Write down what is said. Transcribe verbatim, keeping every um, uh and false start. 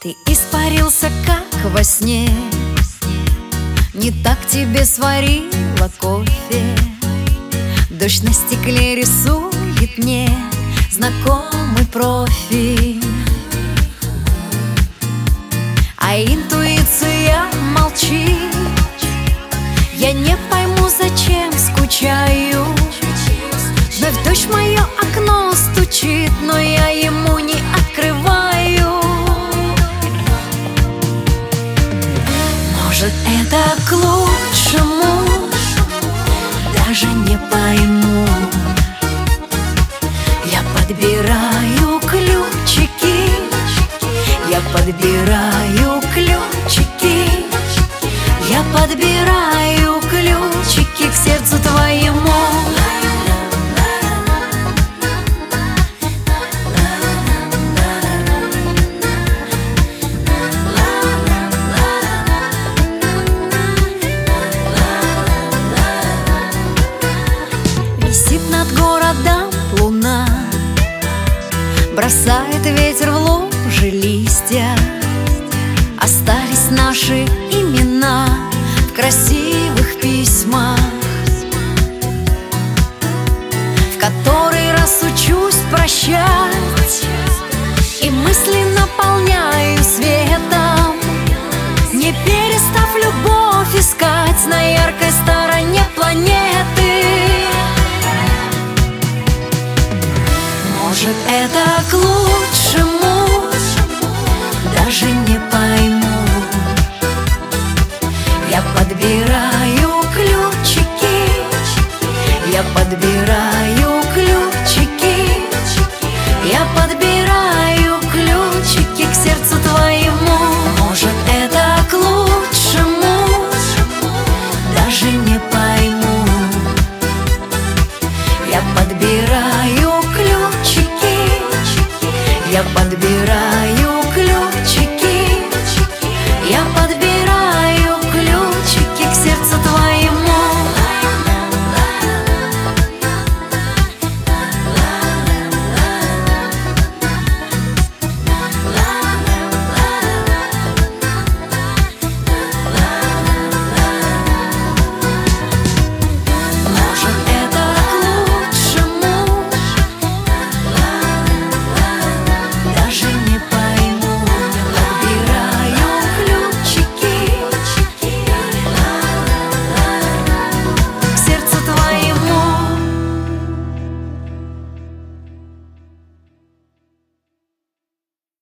Ты испарился, как во сне, не так тебе сварила кофе. Дождь на стекле рисует мне знакомый профиль, а интуиция молчит. Я не пойму, зачем скучаю. Вновь дождь в мое окно стучит, но я ему не открываю. Может, это к лучшему, даже не пойму. Я подбираю ключики, я подбираю ключики, я подбираю ключики к сердцу твоему. Висит над городом луна, бросает ветер в лужи листья. Остались наши имена в красивых письмах, в который раз учусь прощать и мысли наполняю светом, не перестав любовь искать на яркой стороне планеты. Может, это к лучшему, даже не пойму. Я подбираю ключики, я подбираю